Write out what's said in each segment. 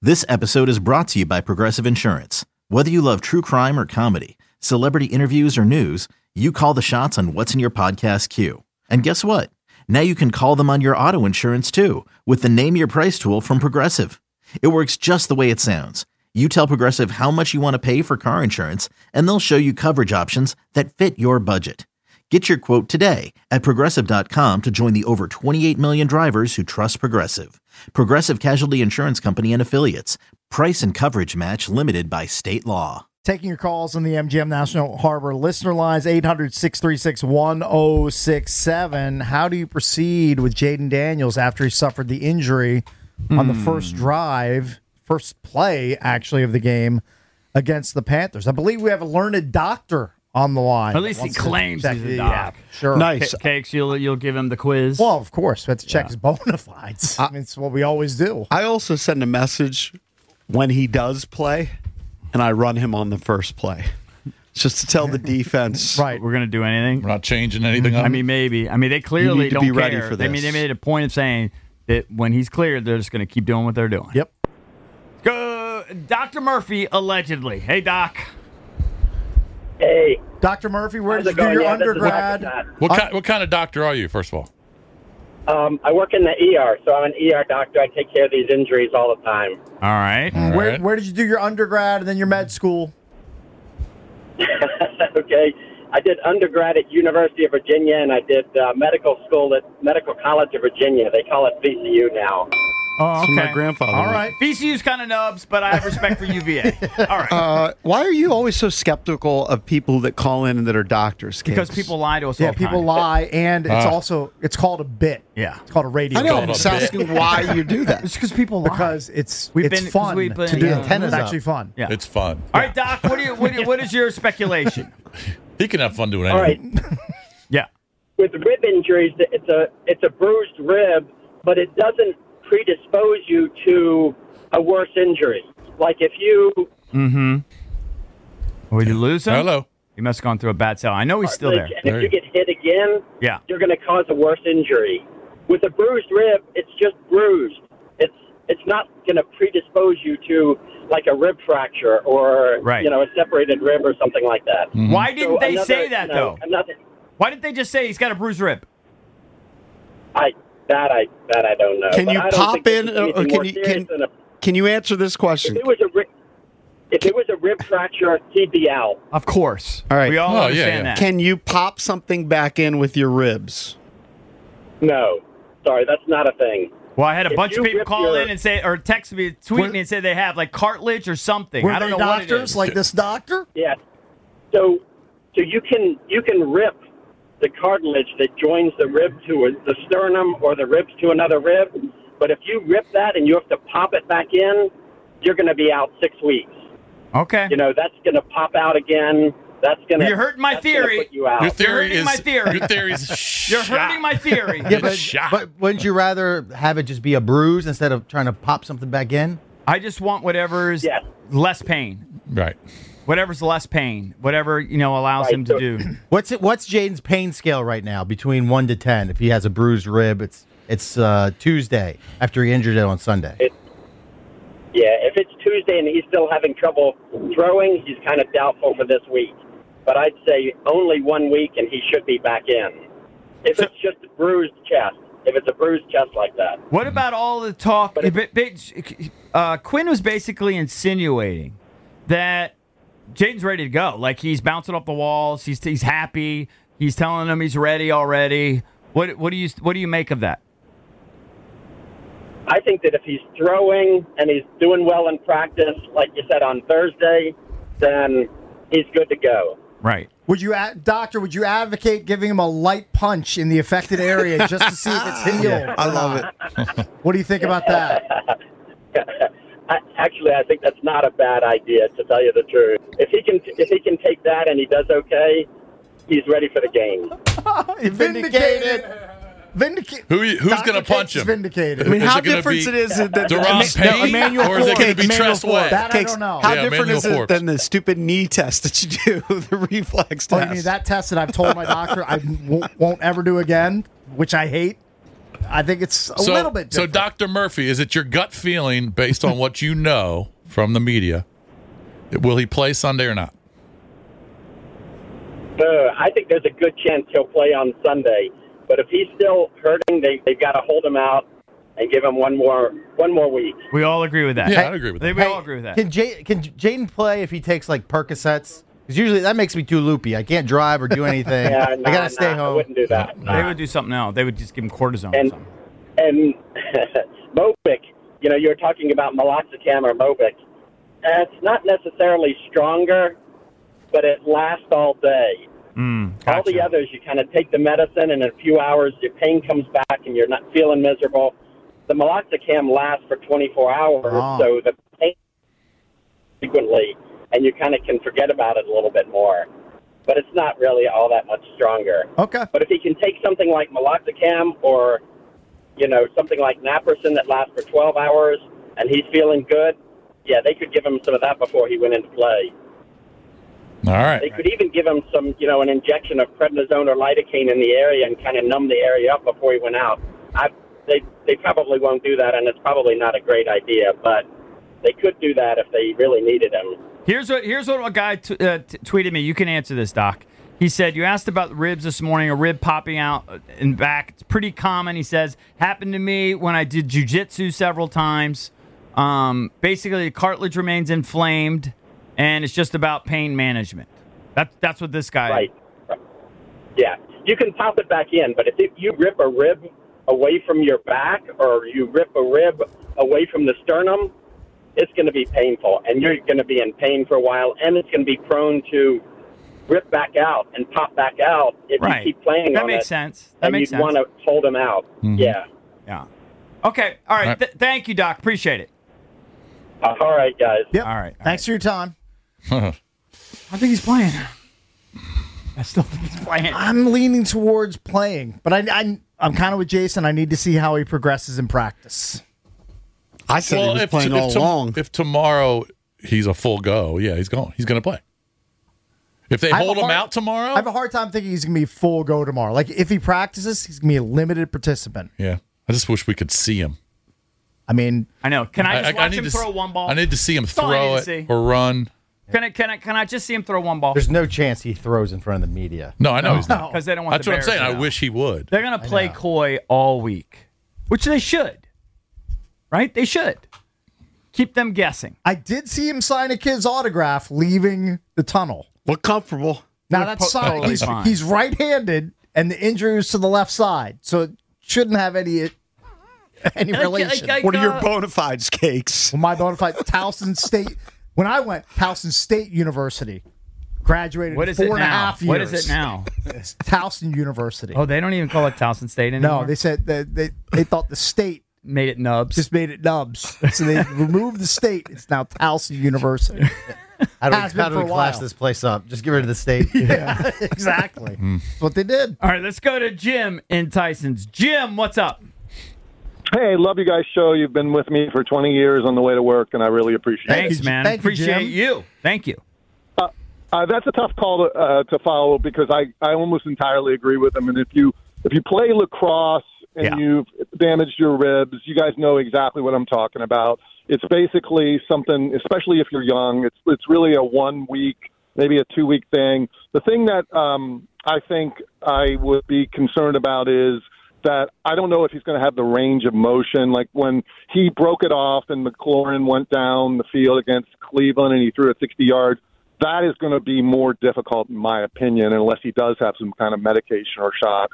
This episode is brought to you by Progressive Insurance. Whether you love true crime or comedy, celebrity interviews or news, you call the shots on what's in your podcast queue. And guess what? Now you can call them on your auto insurance too with the Name Your Price tool from Progressive. It works just the way it sounds. You tell Progressive how much you want to pay for car insurance, and they'll show you coverage options that fit your budget. Get your quote today at Progressive.com to join the over 28 million drivers who trust Progressive. Progressive Casualty Insurance Company and Affiliates. Price and coverage match limited by state law. Taking your calls on the MGM National Harbor listener lines, 800-636-1067. How do you proceed with Jayden Daniels after he suffered the injury on the first drive, first play, actually, of the game against the Panthers? I believe we have a learned doctor on the line. At least he claims he's a doc. Yeah, sure. Nice. Cakes, you'll give him the quiz. Well, of course. We have to check his bona fides. I mean, it's what we always do. I also send a message when he does play, and I run him on the first play. Just to tell the defense. Right. We're going to do anything? We're not changing anything. I mean, maybe. I mean, they clearly You need to don't be care. ready for this. I mean, they made a point of saying that when he's cleared, they're just going to keep doing what they're doing. Yep. Go, Dr. Murphy, allegedly. Hey, Doc. Hey, Dr. Murphy, where how's did it you do going? your Yeah, this is undergrad? Dr. What kind of doctor are you, first of all? I work in the ER, so I'm an ER doctor. I take care of these injuries all the time. All right. Where did you do your undergrad and then your med school? Okay, I did undergrad at University of Virginia, and I did medical school at Medical College of Virginia. They call it VCU now. Oh, okay. So my grandfather. All right. VCU's kind of nubs, but I have respect for UVA. All right. Why are you always so skeptical of people that call in that are doctors? Because Cakes? people lie to us Yeah, all the people time. lie, and it's called a bit. Yeah. It's called a radio. I know. bit. I'm just asking why you do that. It's because people lie. Because it's We've been- fun we've been- to do. yeah. It's actually fun. Yeah. It's fun. All right, Doc, what is your speculation? He can have fun doing All anything. right, Yeah. with rib injuries, it's a bruised rib, but it doesn't predispose you to a worse injury. Like if you Would you lose him? Hello. He must have gone through a bad cell. I know he's still there. and if you get hit again, Yeah. you're going to cause a worse injury. With a bruised rib, it's just bruised. It's not going to predispose you to like a rib fracture or Right. a separated rib or something like that. Why didn't So they say that, though? Why didn't they just say he's got a bruised rib? I don't know. Can But you I don't pop think this in, is or anything can more you- serious than Can you answer this question? if it was a rib fracture, he'd be out. Of course. All right. We all Oh, yeah, understand yeah. that. Can you pop something back in with your ribs? No, sorry, that's not a thing. Well, I had a If bunch of you people rip call your- in and say, or text me, tweet me and say they have like cartilage or something. Were I don't they know what it doctors is. like this doctor? Yeah. So you can rip the cartilage that joins the rib to the sternum or the ribs to another rib, but if you rip that and you have to pop it back in, you're going to be out 6 weeks. Okay. That's going to pop out again. That's going to. You're hurting my theory. Put you out. Your theory hurting is my theory. Your theory is You're hurting my theory. Yeah, It's shot. but wouldn't you rather have it just be a bruise instead of trying to pop something back in? I just want whatever's Yes. less pain. Right. Whatever's less pain. Whatever, allows Right, him to so- do. What's Jaden's pain scale right now between 1 to 10? If he has a bruised rib, it's Tuesday after he injured it on Sunday. Yeah, if it's Tuesday and he's still having trouble throwing, he's kind of doubtful for this week. But I'd say only 1 week and he should be back in. If it's just a bruised chest, if it's a bruised chest like that. What about all the talk? But Quinn was basically insinuating that Jaden's ready to go. Like he's bouncing off the walls. He's happy. He's telling him he's ready already. What do you make of that? I think that if he's throwing and he's doing well in practice, like you said on Thursday, then he's good to go. Right. Doctor, would you advocate giving him a light punch in the affected area just to see if it's healed? I love it. What do you think about that? Actually, I think that's not a bad idea, to tell you the truth. If he can take that and he does okay, he's ready for the game. Vindicated. Who's Dr. going to punch Cakes him? Vindicated. I mean, Is how it gonna different be it is that Deron Payne, Emmanuel or is it going to be Forbes. Tress Emmanuel Way? Forbes. That I Cakes, don't know. How Yeah, different Emmanuel is it Forbes. than the stupid knee test that you do, the reflex Oh, test? you mean that test that I've told my doctor I won't ever do again, which I hate? I think it's a little bit So, different. Dr. Murphy, is it your gut feeling, based on what you know from the media, will he play Sunday or not? I think there's a good chance he'll play on Sunday. But if he's still hurting, they've got to hold him out and give him one more week. We all agree with that. Yeah, I agree with that. We all agree with that. Can Jaden play if he takes like Percocets? Because usually that makes me too loopy. I can't drive or do anything. Yeah, I gotta stay I home. wouldn't do that. They would do something else. They would just give him cortisone or And something. and Mobic, you were talking about meloxicam or Mobic. It's not necessarily stronger, but it lasts all day. All the Gotcha. others, you kind of take the medicine, and in a few hours, your pain comes back, and you're not feeling miserable. The meloxicam lasts for 24 hours, so the pain frequently, and you kind of can forget about it a little bit more. But it's not really all that much stronger. Okay. But if he can take something like meloxicam or, something like naproxen that lasts for 12 hours, and he's feeling good, yeah, they could give him some of that before he went into play. All right. They could even give him some, an injection of prednisone or lidocaine in the area and kind of numb the area up before he went out. They probably won't do that, and it's probably not a great idea, but they could do that if they really needed him. Here's what a guy tweeted me. You can answer this, Doc. He said, you asked about ribs this morning, a rib popping out and back. It's pretty common, he says. Happened to me when I did jiu-jitsu several times. Basically, the cartilage remains inflamed, and it's just about pain management. That's what this guy... Right. Yeah. You can pop it back in, but if you rip a rib away from your back or you rip a rib away from the sternum, it's going to be painful, and you're going to be in pain for a while, and it's going to be prone to rip back out and pop back out if you keep playing that on makes it. sense. That and makes you'd sense. want to hold them out. Yeah. Yeah. Okay. All right. Thank you, Doc. Appreciate it. All right, guys. Yep. All right. Thanks for your time. I think he's playing. I still think he's playing. I'm leaning towards playing, but I'm kind of with Jason. I need to see how he progresses in practice. I said he was playing all along. If tomorrow he's a full go, yeah, he's going. He's going to play. If they hold him out tomorrow, I have a hard time thinking he's going to be full go tomorrow. Like, if he practices, he's going to be a limited participant. yeah. I just wish we could see him. I mean, I know. Can I just watch need him to throw one ball? I need to see him That's all I throw need it to see. or run. Can I just see him throw one ball? There's no chance he throws in front of the media. No, I know he's not. Because they don't want That's the what I'm Bears saying. to I know. wish he would. They're going to play coy all week, which they should. Right? They should. Keep them guessing. I did see him sign a kid's autograph leaving the tunnel. Look comfortable. Now, that's totally fine. he's right-handed, and the injury was to the left side, so it shouldn't have any relation. What are your bona fides, Cakes? Well, my bona fide, Towson State. When I went, Towson State University, graduated What in is it 4.5 now? years. What is it now? It's Towson University. Oh, they don't even call it Towson State anymore? No, they said that they thought the state made it nubs. just made it nubs. So they removed the state. It's now Towson University. How Has do been we for a class while. this place up? Just get rid of the state. Yeah, exactly. That's what they did. All right, let's go to Jim in Tyson's. Jim, what's up? Hey, love you guys' show. You've been with me for 20 years on the way to work, and I really appreciate it. Thanks, man. Thank you, Appreciate Jim. you. Thank you. That's a tough call to follow because I almost entirely agree with him. And if you play lacrosse and you've damaged your ribs, you guys know exactly what I'm talking about. It's basically something, especially if you're young, it's really a 1 week, maybe a 2 week thing. The thing that I think I would be concerned about is that I don't know if he's going to have the range of motion. Like when he broke it off and McLaurin went down the field against Cleveland and he threw it 60 yards, that is going to be more difficult, in my opinion, unless he does have some kind of medication or shot.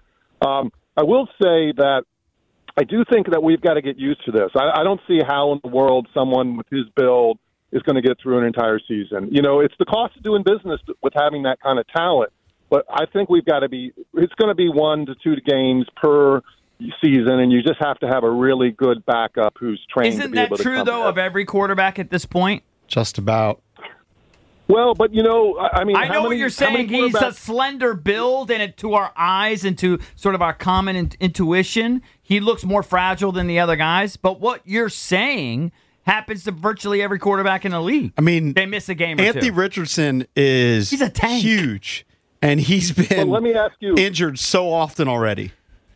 I will say that I do think that we've got to get used to this. I don't see how in the world someone with his build is going to get through an entire season. You know, it's the cost of doing business with having that kind of talent. But I think we've got to be – it's going to be 1 to 2 games per season, and you just have to have a really good backup who's trained to Isn't be that able to true, come though, in. of every quarterback at this point? Just about. Well, but, you know, I mean – I know what you're saying. He's a slender build, and to our eyes and to sort of our common intuition, he looks more fragile than the other guys. But what you're saying happens to virtually every quarterback in the league. I mean, they miss a game or Anthony two. Richardson is He's a tank. huge, and he's been let me ask you, injured so often already.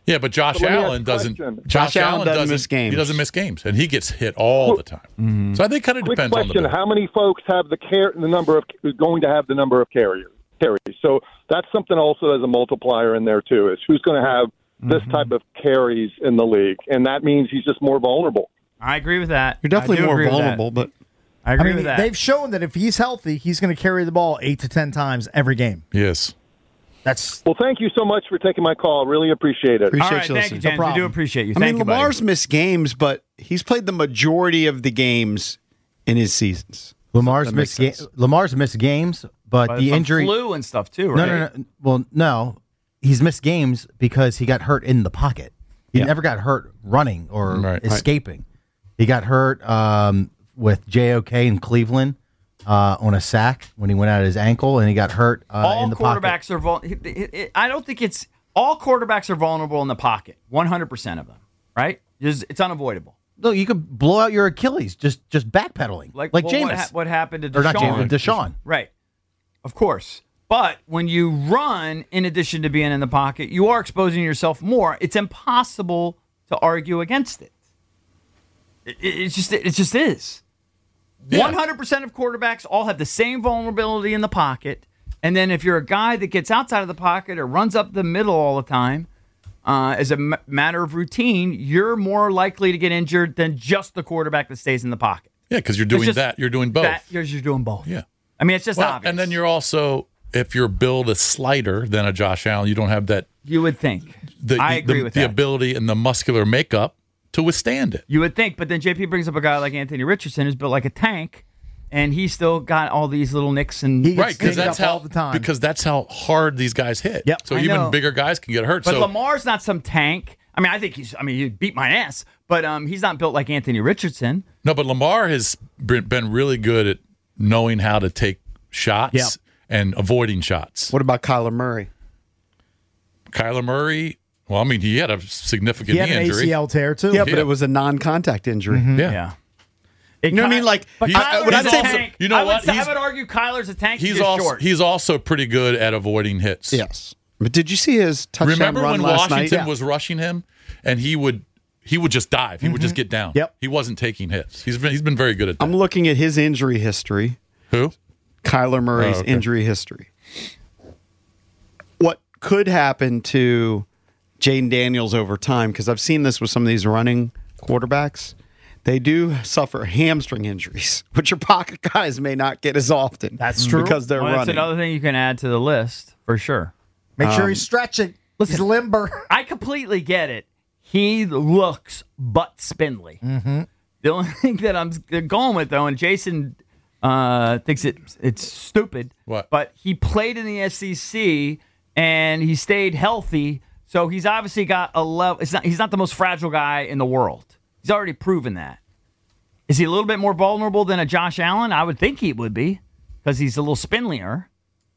Yeah, but Josh So let me ask Allen a doesn't. question. Josh Allen doesn't miss games. He doesn't miss games, and he gets hit all the time. So I think it kind of Quick depends on the question: bill. how many folks have the number of going to have the number of carries? So that's something also as a multiplier in there too. Is who's going to have this type of carries in the league, and that means he's just more vulnerable. I agree with that. You're definitely I do more agree with that. vulnerable, but I I agree mean, with that. they've shown that if he's healthy, he's going to carry the ball 8 to 10 times every game. Yes. That's Well, thank you so much for taking my call. Really appreciate it. All appreciate right, you thank you, listening. James. We do problem. appreciate you. I Thank mean, you, buddy. Lamar's missed games, but he's played the majority of the games in his seasons. Lamar's That makes missed sense. Lamar's missed games, but But the from injury. flu and stuff too, right? No. Well, no, he's missed games because he got hurt in the pocket. He never got hurt running or Right. escaping. He got hurt with JOK in Cleveland on a sack when he went out of his ankle, and he got hurt All in the pocket. quarterbacks are vulnerable. I don't think it's all quarterbacks are vulnerable in the pocket. 100% of them, right? It's unavoidable. Look, you could blow out your Achilles just backpedaling, like well, Jameis. what happened to Deshaun? Or not Jameis, Deshaun. Right. Of course. But when you run, in addition to being in the pocket, you are exposing yourself more. It's impossible to argue against it. It just is. Yeah. 100% of quarterbacks all have the same vulnerability in the pocket. And then if you're a guy that gets outside of the pocket or runs up the middle all the time, as a matter of routine, you're more likely to get injured than just the quarterback that stays in the pocket. Yeah, because you're doing just that. You're doing both. You're doing both. Yeah. I mean, it's just Well, obvious. and then you're also, if you're billed a slighter than a Josh Allen, you don't have that. You would think. I agree with the that. ability and the muscular makeup to withstand it. You would think, but then JP brings up a guy like Anthony Richardson who's built like a tank, and he's still got all these little nicks and He gets Right, because dinged that's up how all the time. because that's how hard these guys hit. Yep. So I even know. bigger guys can get hurt. But so Lamar's not some tank. I mean, I think he beat my ass, but he's not built like Anthony Richardson. no, but Lamar has been really good at knowing how to take shots Yep. and avoiding shots. What about Kyler Murray? Kyler Murray, well, I mean, he had a significant he had knee an injury. ACL tear too. Yeah, but it was a non-contact injury. Yeah. You know what I mean? Like, but He's- Kyler's when I a say- tank. you know I would what? say- I He's- would argue Kyler's a tank. He's He's just also short. he's also pretty good at avoiding hits. Yes. But did you see his touchdown Remember run when last Washington night? was rushing him and he would just dive. He would just get down. Yep. He wasn't taking hits. He's been very good at that. I'm looking at his injury history. Who? Kyler Murray's Oh, okay. injury history. What could happen to Jaden Daniels over time, because I've seen this with some of these running quarterbacks, they do suffer hamstring injuries, which your pocket guys may not get as often. That's true. Because they're Well, that's running. another thing you can add to the list for sure. Make sure he's stretching. He's limber. I completely get it. He looks butt spindly. Mm-hmm. The only thing that I'm going with, though, and Jason thinks it's stupid, What? but he played in the SEC and he stayed healthy, so he's obviously got a level. He's not the most fragile guy in the world. He's already proven that. Is he a little bit more vulnerable than a Josh Allen? I would think he would be because he's a little spindlier.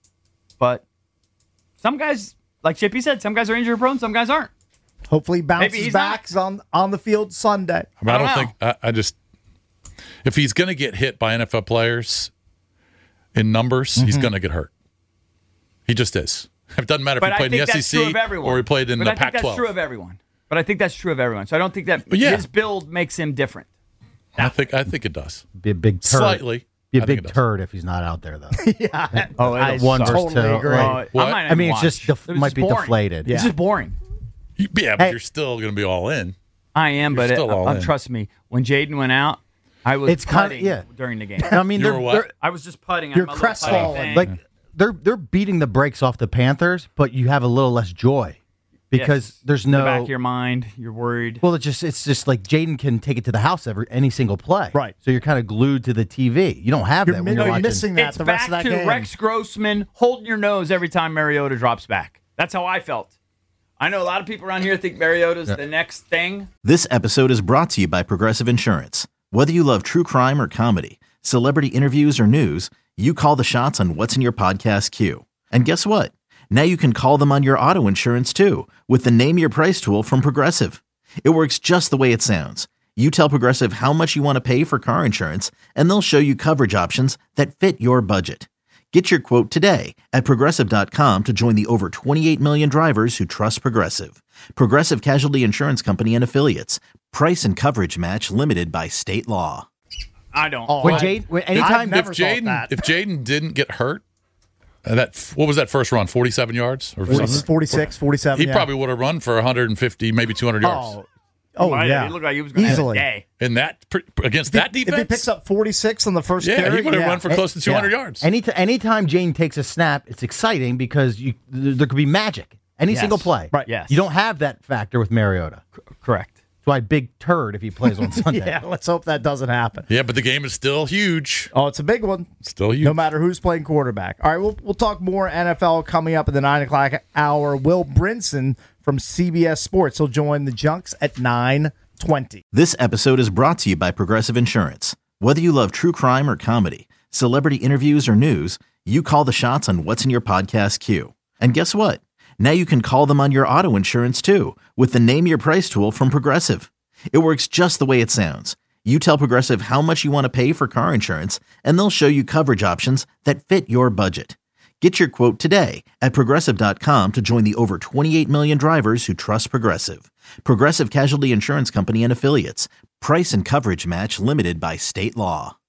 But some guys, like JP said, some guys are injury prone, some guys aren't. Hopefully, Maybe bounces he's back on the field Sunday. I mean, I don't don't think I just if he's going to get hit by NFL players in numbers, he's going to get hurt. He just is. It doesn't matter if But he I played in think the that's true SEC of everyone. or he played in But the I think Pac-12. that's true of everyone. But I think that's true of everyone. So I don't think that yeah. his build makes him different. I think it does. Be a big turd. Slightly. Be a I think big it does. turd if he's not out there, though. Oh, I one versus totally two. agree. Right. What? I I mean, it's just might be deflated. It's just boring. Yeah, but Hey. you're still going to be all in. I am, but still all in. trust me. When Jaden went out, I was It's kinda- putting yeah. during the game. I mean, You were what? I was just putting. You're on my little putting crestfallen. thing. like they're beating the brakes off the Panthers, but you have a little less joy because Yes. there's in the no. back of your mind, you're worried. Well, it's just like Jaden can take it to the house any single play. Right. So you're kind of glued to the TV. You don't have that when you're You're watching. missing that It's the rest back of that to game. Rex Grossman holding your nose every time Mariota drops back. That's how I felt. I know a lot of people around here think Mariota's the next thing. This episode is brought to you by Progressive Insurance. Whether you love true crime or comedy, celebrity interviews or news, you call the shots on what's in your podcast queue. And guess what? Now you can call them on your auto insurance too with the Name Your Price tool from Progressive. It works just the way it sounds. You tell Progressive how much you want to pay for car insurance, and they'll show you coverage options that fit your budget. Get your quote today at Progressive.com to join the over 28 million drivers who trust Progressive. Progressive Casualty Insurance Company and Affiliates. Price and coverage match limited by state law. I don't. Anytime Never thought that. If Jaden didn't get hurt, what was that first run? 47 yards or 46, 47. He yeah. probably would have run for 150, maybe 200 yards. Oh, Might have. yeah. He looked like he was going to have a Easily. day. And that against that defense, If he picks up 46 on the first yeah, carry, he would have run for close to 200 yards. Anytime Jane takes a snap, it's exciting because there could be magic. Any Yes. single play. Right. Yes. You don't have that factor with Mariota. Correct. That's why big turd if he plays on Sunday. Yeah, let's hope that doesn't happen. Yeah, but the game is still huge. Oh, it's a big one. Still huge. No matter who's playing quarterback. All right, we'll talk more NFL coming up in the 9 o'clock hour. Will Brinson from CBS Sports. He'll join the Junks at 9:20. This episode is brought to you by Progressive Insurance. Whether you love true crime or comedy, celebrity interviews or news, you call the shots on what's in your podcast queue. And guess what? Now you can call them on your auto insurance too with the Name Your Price tool from Progressive. It works just the way it sounds. You tell Progressive how much you want to pay for car insurance, and they'll show you coverage options that fit your budget. Get your quote today at Progressive.com to join the over 28 million drivers who trust Progressive. Progressive Casualty Insurance Company and Affiliates. Price and coverage match limited by state law.